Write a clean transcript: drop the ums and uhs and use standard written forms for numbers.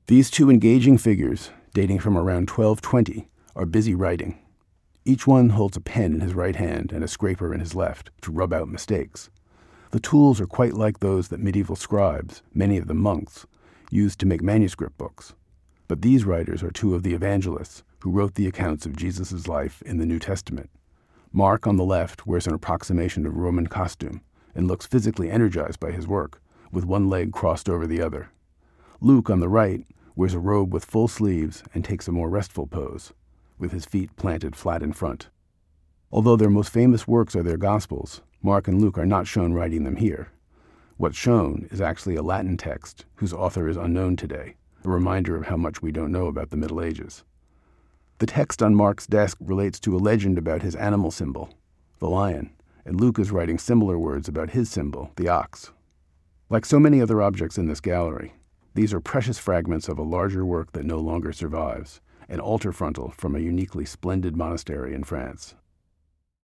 These two engaging figures, dating from around 1220, are busy writing. Each one holds a pen in his right hand and a scraper in his left to rub out mistakes. The tools are quite like those that medieval scribes, many of them monks, used to make manuscript books. But these writers are two of the evangelists who wrote the accounts of Jesus' life in the New Testament. Mark on the left wears an approximation of Roman costume and looks physically energized by his work, with one leg crossed over the other. Luke on the right wears a robe with full sleeves and takes a more restful pose, with his feet planted flat in front. Although their most famous works are their Gospels, Mark and Luke are not shown writing them here. What's shown is actually a Latin text whose author is unknown today, a reminder of how much we don't know about the Middle Ages. The text on Mark's desk relates to a legend about his animal symbol, the lion, and Luke is writing similar words about his symbol, the ox. Like so many other objects in this gallery, these are precious fragments of a larger work that no longer survives, an altar frontal from a uniquely splendid monastery in France.